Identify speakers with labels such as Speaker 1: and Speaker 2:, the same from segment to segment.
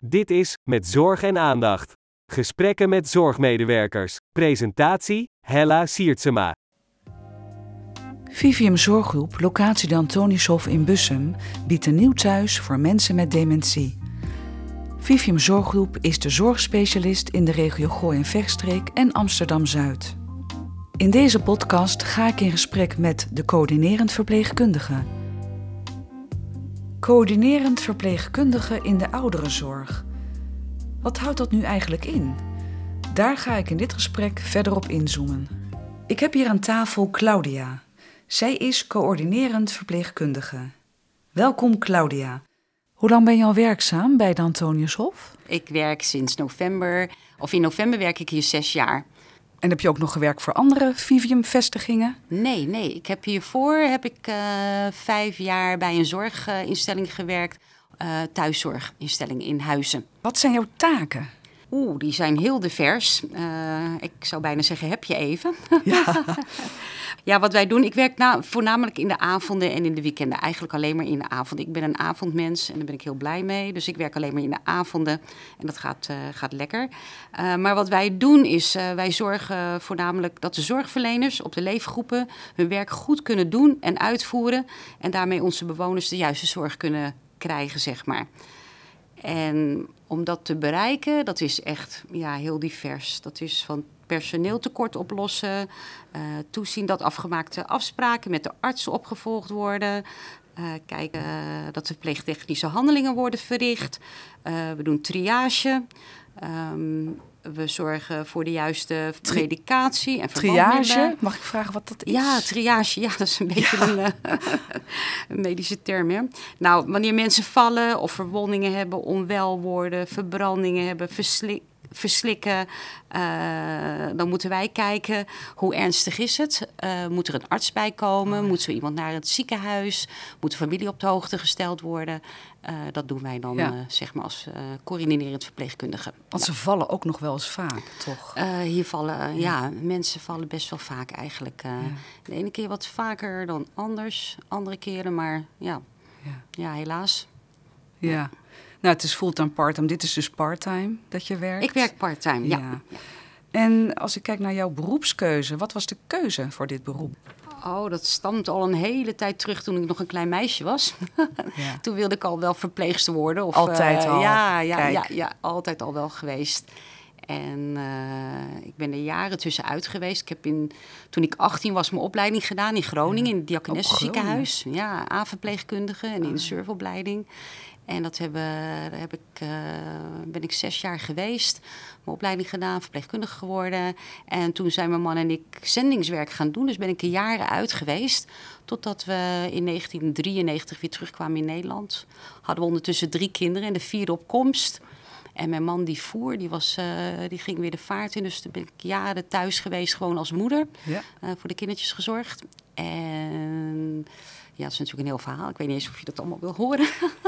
Speaker 1: Dit is Met Zorg en Aandacht. Gesprekken met zorgmedewerkers. Presentatie, Hella Siertsema.
Speaker 2: Vivium Zorggroep, locatie de Antoniushof in Bussum, biedt een nieuw thuis voor mensen met dementie. Vivium Zorggroep is de zorgspecialist in de regio Gooi- en Vechtstreek en Amsterdam-Zuid. In deze podcast ga ik in gesprek met de coördinerend verpleegkundige. Coördinerend verpleegkundige in de ouderenzorg. Wat houdt dat nu eigenlijk in? Daar ga ik in dit gesprek verder op inzoomen. Ik heb hier aan tafel Claudia. Zij is coördinerend verpleegkundige. Welkom Claudia. Hoe lang ben je al werkzaam bij de Antoniushof?
Speaker 3: Ik werk sinds november, of in november werk ik hier 6 jaar.
Speaker 2: En heb je ook nog gewerkt voor andere Vivium-vestigingen?
Speaker 3: Nee. Ik heb hiervoor 5 jaar bij een zorginstelling gewerkt. Thuiszorginstelling in Huizen.
Speaker 2: Wat zijn jouw taken?
Speaker 3: Die zijn heel divers. Ik zou bijna zeggen, heb je even?
Speaker 2: Ja.
Speaker 3: Ja, wat wij doen, ik werk voornamelijk in de avonden en in de weekenden. Eigenlijk alleen maar in de avonden. Ik ben een avondmens en daar ben ik heel blij mee. Dus ik werk alleen maar in de avonden en dat gaat lekker. Maar wat wij doen is, wij zorgen voornamelijk dat de zorgverleners op de leefgroepen hun werk goed kunnen doen en uitvoeren. En daarmee onze bewoners de juiste zorg kunnen krijgen, zeg maar. En om dat te bereiken, dat is echt heel divers. Dat is van personeeltekort oplossen, toezien dat afgemaakte afspraken met de artsen opgevolgd worden, kijken dat de verpleegtechnische handelingen worden verricht. We doen triage. We zorgen voor de juiste medicatie en verbandmiddelen.
Speaker 2: Triage? Mag ik vragen wat dat is?
Speaker 3: Ja, triage. Ja, dat is een beetje een medische term. Hè? Nou, wanneer mensen vallen of verwondingen hebben, onwel worden, verbrandingen hebben, verslikken, dan moeten wij kijken hoe ernstig is het. Moet er een arts bij komen? Moet zo iemand naar het ziekenhuis? Moet de familie op de hoogte gesteld worden? Dat doen wij dan zeg maar als coördinerend verpleegkundige.
Speaker 2: Want ze vallen ook nog wel eens vaak, toch?
Speaker 3: Hier vallen, mensen vallen best wel vaak eigenlijk. De ene keer wat vaker dan andere keren, maar ja helaas.
Speaker 2: Ja. Nou, het is fulltime, parttime. Dit is dus parttime dat je werkt?
Speaker 3: Ik werk parttime, ja.
Speaker 2: En als ik kijk naar jouw beroepskeuze, wat was de keuze voor dit beroep?
Speaker 3: Dat stamt al een hele tijd terug toen ik nog een klein meisje was. Ja. Toen wilde ik al wel verpleegster worden. Of,
Speaker 2: altijd al?
Speaker 3: Ja, altijd al wel geweest. En ik ben er jaren tussenuit geweest. Toen ik 18 was, mijn opleiding gedaan in Groningen, in het Diakonessenziekenhuis. Ja, A-verpleegkundige en in de surfopleiding. En ben ik 6 jaar geweest. Mijn opleiding gedaan, verpleegkundige geworden. En toen zijn mijn man en ik zendingswerk gaan doen. Dus ben ik er jaren uit geweest. Totdat we in 1993 weer terugkwamen in Nederland. Hadden we ondertussen 3 kinderen en de 4e op komst. En mijn man die voer, die ging weer de vaart in. Dus toen ben ik jaren thuis geweest, gewoon als moeder. Ja. Voor de kindertjes gezorgd. En ja, dat is natuurlijk een heel verhaal. Ik weet niet eens of je dat allemaal wil horen.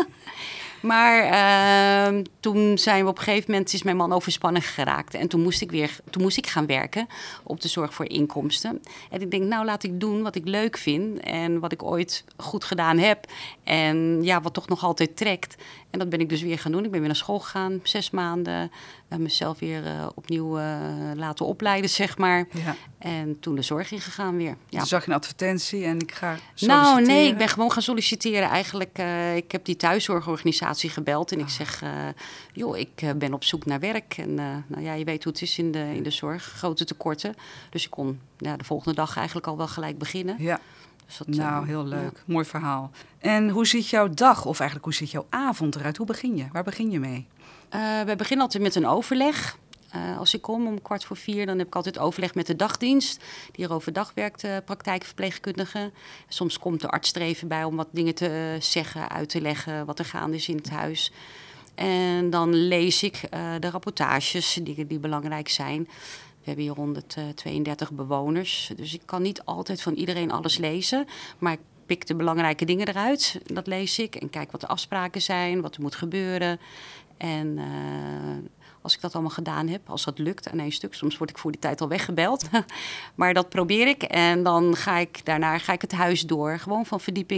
Speaker 3: Maar toen zijn we op een gegeven moment, is mijn man overspannen geraakt. En toen moest ik gaan werken op de zorg voor inkomsten. En ik denk, laat ik doen wat ik leuk vind. En wat ik ooit goed gedaan heb. En wat toch nog altijd trekt. En dat ben ik dus weer gaan doen. Ik ben weer naar school gegaan, 6 maanden. Mezelf weer opnieuw laten opleiden, zeg maar. Ja. En toen de zorg ingegaan weer. Ja.
Speaker 2: Toen zag je een advertentie en ik ga solliciteren?
Speaker 3: Nee, ik ben gewoon gaan solliciteren. Eigenlijk, ik heb die thuiszorgorganisatie gebeld. En ik zeg, ik ben op zoek naar werk. En je weet hoe het is in de zorg. Grote tekorten. Dus ik kon de volgende dag eigenlijk al wel gelijk beginnen. Ja.
Speaker 2: Dus dat, heel leuk. Ja. Mooi verhaal. En hoe ziet jouw dag, of eigenlijk hoe ziet jouw avond eruit? Hoe begin je? Waar begin je mee?
Speaker 3: We beginnen altijd met een overleg. Als ik kom om 3:45, dan heb ik altijd overleg met de dagdienst. Die er overdag werkt, de praktijkverpleegkundige. Soms komt de arts er even bij om wat dingen te zeggen, uit te leggen, wat er gaande is in het huis. En dan lees ik de rapportages, dingen die belangrijk zijn. We hebben hier 132 bewoners, dus ik kan niet altijd van iedereen alles lezen. Maar ik pik de belangrijke dingen eruit, dat lees ik. En kijk wat de afspraken zijn, wat er moet gebeuren. En als ik dat allemaal gedaan heb, als dat lukt aan 1 stuk. Soms word ik voor die tijd al weggebeld. Maar dat probeer ik. En dan daarna ga ik het huis door. Gewoon van verdieping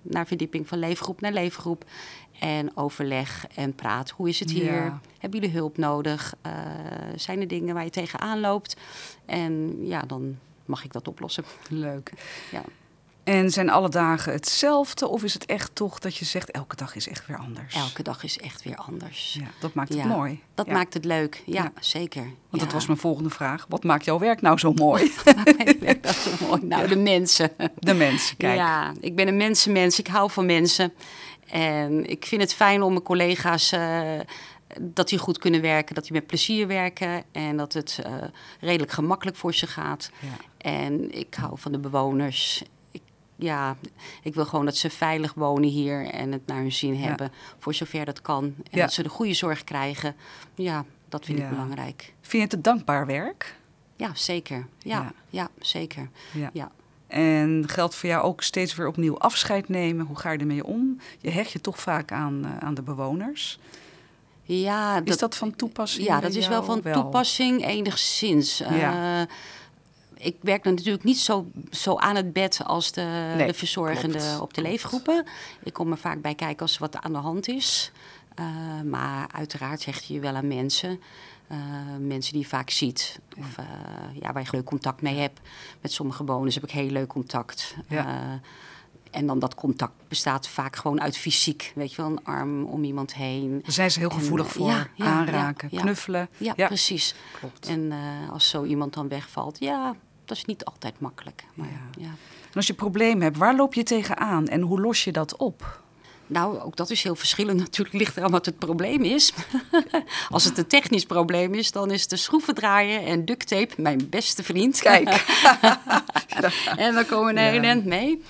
Speaker 3: naar verdieping, van leefgroep naar leefgroep. En overleg en praat. Hoe is het hier?
Speaker 2: Ja.
Speaker 3: Hebben jullie hulp nodig? Zijn er dingen waar je tegenaan loopt? En ja, dan mag ik dat oplossen.
Speaker 2: Leuk.
Speaker 3: Ja.
Speaker 2: En zijn alle dagen hetzelfde? Of is het echt toch dat je zegt, elke dag is echt weer anders?
Speaker 3: Elke dag is echt weer anders.
Speaker 2: Ja, dat maakt het
Speaker 3: Ja,
Speaker 2: mooi.
Speaker 3: Dat
Speaker 2: Ja.
Speaker 3: maakt het leuk. Ja,
Speaker 2: Ja.
Speaker 3: zeker.
Speaker 2: Want dat
Speaker 3: Ja.
Speaker 2: was mijn volgende vraag. Wat maakt jouw werk nou zo mooi?
Speaker 3: Dat is zo mooi. Nou, de mensen.
Speaker 2: De mensen, kijk.
Speaker 3: Ja, ik ben een mensenmens. Ik hou van mensen. En ik vind het fijn om mijn collega's... dat die goed kunnen werken, dat die met plezier werken... en dat het redelijk gemakkelijk voor ze gaat.
Speaker 2: Ja.
Speaker 3: En ik hou van de bewoners. Ik wil gewoon dat ze veilig wonen hier... en het naar hun zin
Speaker 2: Ja.
Speaker 3: hebben, voor zover dat kan. En
Speaker 2: Ja.
Speaker 3: dat ze de goede zorg krijgen. Ja, dat vind
Speaker 2: Ja.
Speaker 3: ik belangrijk.
Speaker 2: Vind je het een dankbaar werk?
Speaker 3: Ja, zeker. Ja, zeker.
Speaker 2: Ja.
Speaker 3: Ja.
Speaker 2: En geldt voor jou ook steeds weer opnieuw afscheid nemen? Hoe ga je ermee om? Je hecht je toch vaak aan de bewoners.
Speaker 3: Ja,
Speaker 2: Is dat van toepassing?
Speaker 3: Ja,
Speaker 2: bij
Speaker 3: dat is
Speaker 2: jou?
Speaker 3: wel van toepassing enigszins.
Speaker 2: Ja.
Speaker 3: Ik werk dan natuurlijk niet zo aan het bed als de verzorgende
Speaker 2: klopt.
Speaker 3: op de leefgroepen. Ik kom er vaak bij kijken als er wat aan de hand is. Maar uiteraard hecht je je wel aan mensen. Mensen die je vaak ziet. Of waar je leuk contact mee hebt. Met sommige bewoners heb ik heel leuk contact.
Speaker 2: Ja.
Speaker 3: En dan dat contact bestaat vaak gewoon uit fysiek. Weet je wel, een arm om iemand heen.
Speaker 2: Daar zijn ze heel gevoelig voor. Aanraken, knuffelen.
Speaker 3: Ja,
Speaker 2: Ja.
Speaker 3: precies.
Speaker 2: Klopt.
Speaker 3: En als zo iemand dan wegvalt, ja, dat is niet altijd makkelijk. Maar, ja.
Speaker 2: En als je problemen hebt, waar loop je tegenaan en hoe los je dat op?
Speaker 3: Nou, ook dat is heel verschillend. Natuurlijk ligt er aan wat het probleem is. Als het een technisch probleem is, dan is de schroevendraaier en duct tape mijn beste vriend.
Speaker 2: Kijk.
Speaker 3: En dan komen we een heel eind mee.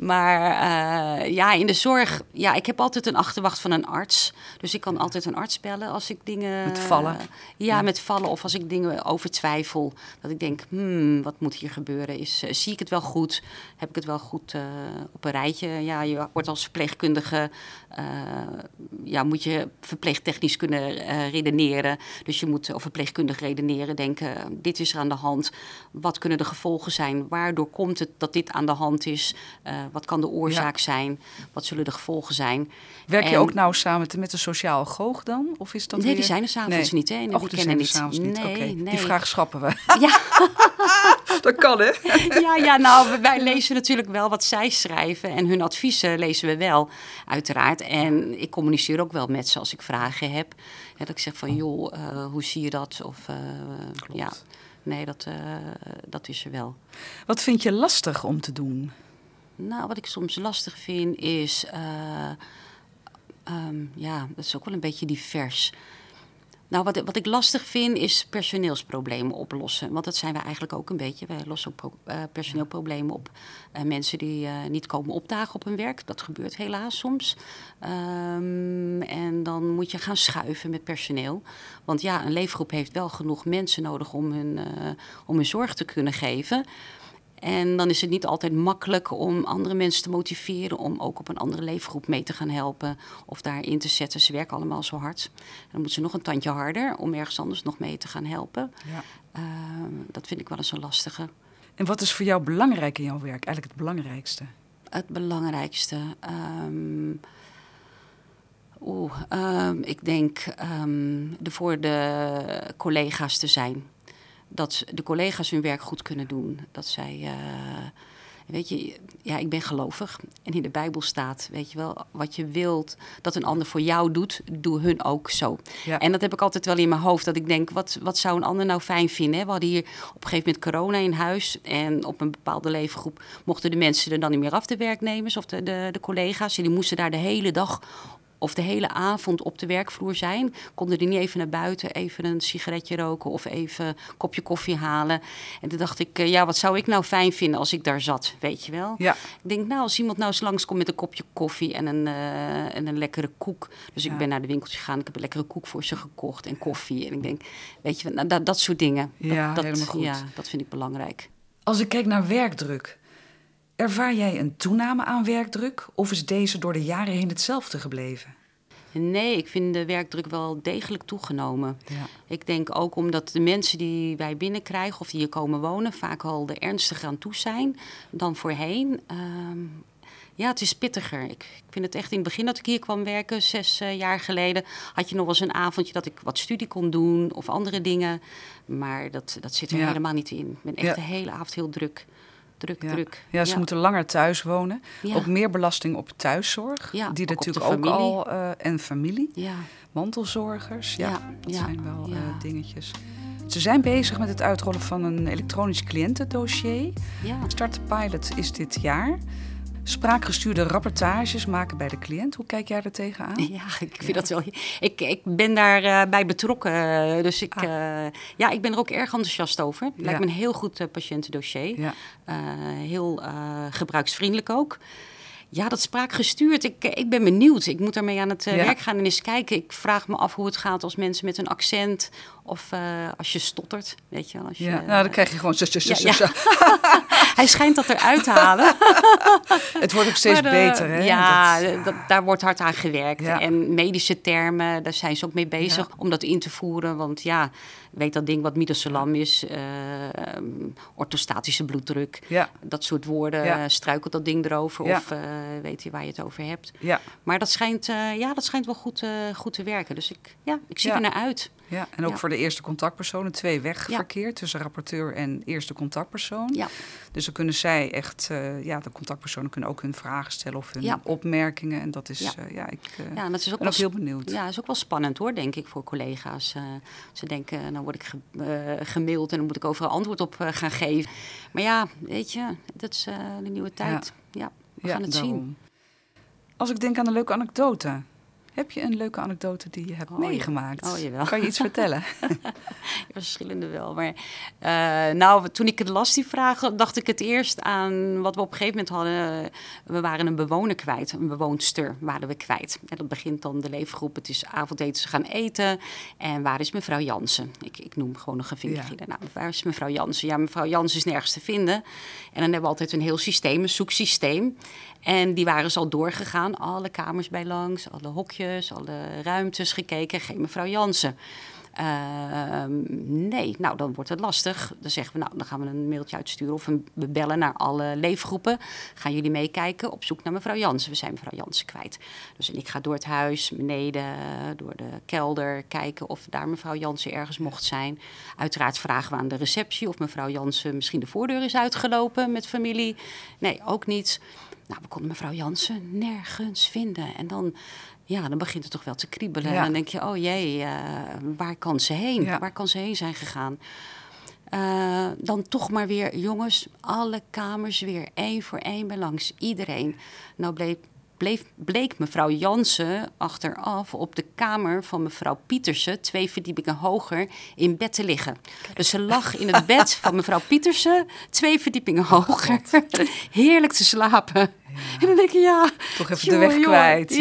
Speaker 3: Maar in de zorg, ik heb altijd een achterwacht van een arts. Dus ik kan altijd een arts bellen als ik dingen...
Speaker 2: Met vallen.
Speaker 3: Met vallen of als ik dingen over twijfel. Dat ik denk, wat moet hier gebeuren? Zie ik het wel goed? Heb ik het wel goed op een rijtje? Ja, je wordt als verpleegkundige... moet je verpleegtechnisch kunnen redeneren. Dus je moet, of verpleegkundig redeneren, denken... dit is er aan de hand. Wat kunnen de gevolgen zijn? Waardoor komt het dat dit aan de hand is? Wat kan de oorzaak zijn? Wat zullen de gevolgen zijn?
Speaker 2: Werk je ook nou samen met de sociale goog dan? Of is dat
Speaker 3: Nee,
Speaker 2: weer...
Speaker 3: die zijn er s'avonds niet. Hè?
Speaker 2: Och, die zijn er s'avonds niet.
Speaker 3: Nee,
Speaker 2: Oké.
Speaker 3: nee.
Speaker 2: Die vraag schrappen we.
Speaker 3: Ja.
Speaker 2: Dat kan, hè?
Speaker 3: Nou, wij lezen natuurlijk wel wat zij schrijven. En hun adviezen lezen we wel, uiteraard. En ik communiceer ook wel met ze als ik vragen heb. Dat ik zeg van, joh, hoe zie je dat? Of, nee, dat is er wel.
Speaker 2: Wat vind je lastig om te doen?
Speaker 3: Nou, wat ik soms lastig vind is... dat is ook wel een beetje divers. Nou, wat ik lastig vind is personeelsproblemen oplossen. Want dat zijn we eigenlijk ook een beetje. Wij lossen ook personeelproblemen op. Mensen die niet komen opdagen op hun werk. Dat gebeurt helaas soms. En dan moet je gaan schuiven met personeel. Want ja, een leefgroep heeft wel genoeg mensen nodig om hun zorg te kunnen geven. En dan is het niet altijd makkelijk om andere mensen te motiveren... om ook op een andere leefgroep mee te gaan helpen of daarin te zetten. Ze werken allemaal zo hard. Dan moeten ze nog een tandje harder om ergens anders nog mee te gaan helpen.
Speaker 2: Ja.
Speaker 3: Dat vind ik wel eens een lastige.
Speaker 2: En wat is voor jou belangrijk in jouw werk? Eigenlijk het belangrijkste?
Speaker 3: Het belangrijkste... ik denk er voor de collega's te zijn... Dat de collega's hun werk goed kunnen doen. Dat zij, weet je, ik ben gelovig. En in de Bijbel staat, weet je wel, wat je wilt dat een ander voor jou doet, doe hun ook zo.
Speaker 2: Ja.
Speaker 3: En dat heb ik altijd wel in mijn hoofd. Dat ik denk, wat zou een ander nou fijn vinden? Hè? We hadden hier op een gegeven moment corona in huis. En op een bepaalde leefgroep mochten de mensen er dan niet meer af, de werknemers of de collega's. En die moesten daar de hele dag... of de hele avond op de werkvloer zijn. Konden die niet even naar buiten, even een sigaretje roken... of even een kopje koffie halen. En toen dacht ik, wat zou ik nou fijn vinden als ik daar zat, weet je wel?
Speaker 2: Ja.
Speaker 3: Ik denk, als iemand nou eens langskomt met een kopje koffie en een lekkere koek. Dus ik ben naar de winkeltje gegaan, ik heb een lekkere koek voor ze gekocht en koffie. En ik denk, weet je, nou, dat soort dingen.
Speaker 2: Ja, helemaal goed.
Speaker 3: Ja, dat vind ik belangrijk.
Speaker 2: Als ik kijk naar werkdruk... ervaar jij een toename aan werkdruk... of is deze door de jaren heen hetzelfde gebleven?
Speaker 3: Nee, ik vind de werkdruk wel degelijk toegenomen.
Speaker 2: Ja.
Speaker 3: Ik denk ook omdat de mensen die wij binnenkrijgen of die hier komen wonen... vaak al er ernstiger aan toe zijn dan voorheen. Ja, het is pittiger. Ik vind het echt in het begin dat ik hier kwam werken, 6 jaar geleden, had je nog wel eens een avondje dat ik wat studie kon doen of andere dingen. Maar dat zit er helemaal niet in. Ik ben echt de hele avond heel druk. Druk.
Speaker 2: Ja, ze moeten langer thuis wonen.
Speaker 3: Ja.
Speaker 2: Ook meer belasting op thuiszorg.
Speaker 3: Ja,
Speaker 2: die
Speaker 3: ook
Speaker 2: natuurlijk
Speaker 3: op de
Speaker 2: ook
Speaker 3: familie.
Speaker 2: al... en familie.
Speaker 3: Ja.
Speaker 2: Mantelzorgers. Ja, dat zijn wel
Speaker 3: Ja.
Speaker 2: dingetjes. Ze zijn bezig met het uitrollen van een elektronisch cliëntendossier.
Speaker 3: Ja.
Speaker 2: Start de pilot is dit jaar. Spraakgestuurde rapportages maken bij de cliënt. Hoe kijk jij er tegenaan?
Speaker 3: Ja, ik vind dat wel... Ik ben daar bij betrokken. Dus ik ben er ook erg enthousiast over. Het lijkt me een heel goed patiëntendossier.
Speaker 2: Ja.
Speaker 3: Heel gebruiksvriendelijk ook. Ja, dat spraakgestuurd. Ik ben benieuwd. Ik moet daarmee aan het werk gaan en eens kijken. Ik vraag me af hoe het gaat als mensen met een accent of als je stottert. Weet je wel, als je,
Speaker 2: Nou, dan krijg je gewoon...
Speaker 3: Hij schijnt dat eruit te halen.
Speaker 2: Het wordt ook steeds beter, hè?
Speaker 3: Ja, daar wordt hard aan gewerkt.
Speaker 2: Ja.
Speaker 3: En medische termen, daar zijn ze ook mee bezig om dat in te voeren. Want ja, weet dat ding wat midazolam is, orthostatische bloeddruk. Ja. Dat soort woorden, struikelt dat ding erover of weet je waar je het over hebt. Ja. Maar dat schijnt wel goed te werken. Dus ik zie er naar uit.
Speaker 2: Ja, en ook voor de eerste contactpersoon, 2-wegverkeer tussen rapporteur en eerste contactpersoon. Ja. Dus dan kunnen zij echt, de contactpersonen kunnen ook hun vragen stellen of hun opmerkingen. En dat is, ik
Speaker 3: dat is ook
Speaker 2: ben ook heel benieuwd.
Speaker 3: Ja, dat is ook wel spannend hoor, denk ik, voor collega's. Ze denken, nou word ik gemaild en dan moet ik overal antwoord op gaan geven. Maar ja, weet je, dat is de nieuwe tijd. Ja, we gaan het zien.
Speaker 2: Als ik denk aan een leuke anekdote... Heb je een leuke anekdote die je hebt meegemaakt?
Speaker 3: Oh, jawel.
Speaker 2: Kan je iets vertellen?
Speaker 3: Verschillende wel. Maar toen ik het las, die vragen, dacht ik het eerst aan wat we op een gegeven moment hadden. We waren een bewoner kwijt, een bewoonster waren we kwijt. En dat begint dan de leefgroep. Het is avondeten, ze gaan eten. En waar is mevrouw Jansen? Ik noem gewoon nog een vingertje. Nou, waar is mevrouw Jansen? Ja, mevrouw Jansen is nergens te vinden. En dan hebben we altijd een heel systeem, een zoeksysteem. En die waren ze al doorgegaan, alle kamers bij langs, alle hokjes, alle ruimtes gekeken. Geen mevrouw Jansen. Nee, nou dan wordt het lastig. Dan zeggen we, nou dan gaan we een mailtje uitsturen of we bellen naar alle leefgroepen. Gaan jullie meekijken op zoek naar mevrouw Jansen? We zijn mevrouw Jansen kwijt. Dus en ik ga door het huis, beneden, door de kelder, kijken of daar mevrouw Jansen ergens mocht zijn. Uiteraard vragen we aan de receptie of mevrouw Jansen misschien de voordeur is uitgelopen met familie. Nee, ook niet. Nou, we konden mevrouw Jansen nergens vinden. En dan begint het toch wel te kriebelen. Ja. En dan denk je, oh jee, waar kan ze heen? Ja. Waar kan ze heen zijn gegaan? Dan toch maar weer, jongens, alle kamers weer één voor één bij langs. Iedereen. Nou bleek mevrouw Jansen achteraf op de kamer van mevrouw Pietersen, 2 verdiepingen hoger, in bed te liggen. Dus ze lag in het bed van mevrouw Pietersen, 2 verdiepingen hoger. Heerlijk te slapen. Ja. En dan denk je,
Speaker 2: toch even de weg kwijt.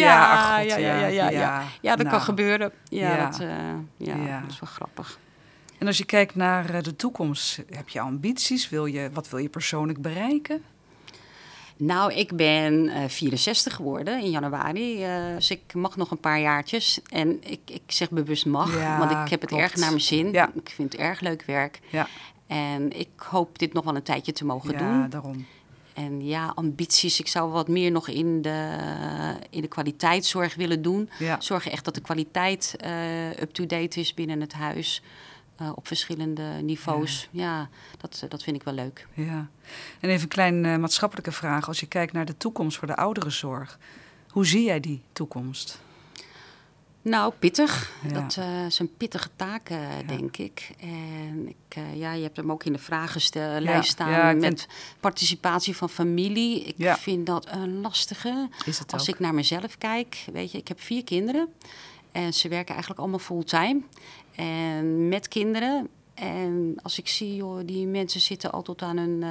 Speaker 3: Ja, dat kan gebeuren. Dat is wel grappig.
Speaker 2: En als je kijkt naar de toekomst, heb je ambities? Wat wil je persoonlijk bereiken?
Speaker 3: Nou, ik ben 64 geworden in januari, dus ik mag nog een paar jaartjes. En ik zeg bewust mag, want ik heb het erg naar mijn zin. Ja. Ik vind het erg leuk werk. Ja. En ik hoop dit nog wel een tijdje te mogen doen.
Speaker 2: Ja, daarom.
Speaker 3: En ambities. Ik zou wat meer nog in de kwaliteitszorg willen doen. Ja. Zorgen echt dat de kwaliteit up-to-date is binnen het huis. Op verschillende niveaus. Ja, dat vind ik wel leuk.
Speaker 2: Ja. En even een klein maatschappelijke vraag. Als je kijkt naar de toekomst voor de ouderenzorg. Hoe zie jij die toekomst?
Speaker 3: Nou, pittig. Ja. Dat is een pittige taak, denk ik. En je hebt hem ook in de vragenlijst staan met participatie van familie. Ik vind dat een lastige.
Speaker 2: Is het
Speaker 3: Als
Speaker 2: ook?
Speaker 3: Ik naar mezelf kijk, weet je, ik heb 4 kinderen. En ze werken eigenlijk allemaal fulltime. En met kinderen. En als ik zie, joh, die mensen zitten al tot aan hun...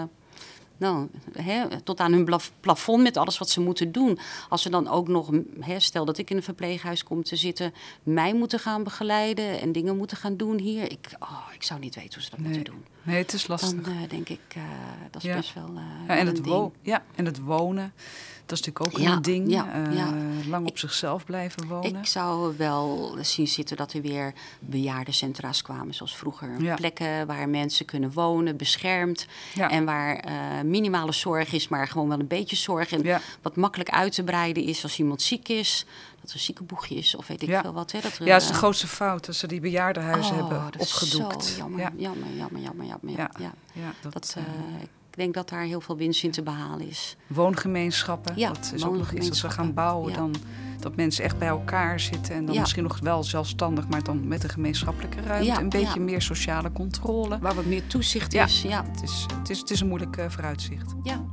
Speaker 3: tot aan hun plafond met alles wat ze moeten doen. Als ze dan ook nog, stel dat ik in een verpleeghuis kom te zitten, mij moeten gaan begeleiden en dingen moeten gaan doen hier. Ik zou niet weten hoe ze dat moeten doen.
Speaker 2: Nee, het is lastig.
Speaker 3: Dan denk ik, dat is best wel
Speaker 2: en het wonen. Dat is natuurlijk ook
Speaker 3: Ja,
Speaker 2: een ding.
Speaker 3: ja.
Speaker 2: Lang op zichzelf blijven wonen.
Speaker 3: Ik zou wel zien zitten dat er weer bejaardencentra's kwamen zoals vroeger.
Speaker 2: Ja.
Speaker 3: Plekken waar mensen kunnen wonen, beschermd.
Speaker 2: Ja.
Speaker 3: En waar minimale zorg is, maar gewoon wel een beetje zorg. En
Speaker 2: Ja.
Speaker 3: wat makkelijk uit te breiden is als iemand ziek is. Dat er een ziekenboegje is of weet ik
Speaker 2: Ja.
Speaker 3: veel wat. Hè, dat er,
Speaker 2: Ja, dat is de grootste fout, dat ze die bejaardenhuizen hebben
Speaker 3: dat is
Speaker 2: opgedoekt.
Speaker 3: zo jammer,
Speaker 2: Ja.
Speaker 3: jammer.
Speaker 2: Ja.
Speaker 3: Ja.
Speaker 2: Ja,
Speaker 3: Ik denk dat daar heel veel winst in te behalen is.
Speaker 2: woongemeenschappen,
Speaker 3: Ja,
Speaker 2: dat is ook nog iets als we gaan
Speaker 3: woongemeenschappen,
Speaker 2: bouwen.
Speaker 3: ja.
Speaker 2: Dan, dat mensen echt bij elkaar zitten en dan
Speaker 3: Ja.
Speaker 2: misschien nog wel zelfstandig, maar dan met een gemeenschappelijke ruimte.
Speaker 3: Ja,
Speaker 2: Een beetje
Speaker 3: ja.
Speaker 2: meer sociale controle.
Speaker 3: Waar wat meer toezicht
Speaker 2: Ja.
Speaker 3: is. Ja.
Speaker 2: Het is een moeilijk vooruitzicht.
Speaker 3: Ja.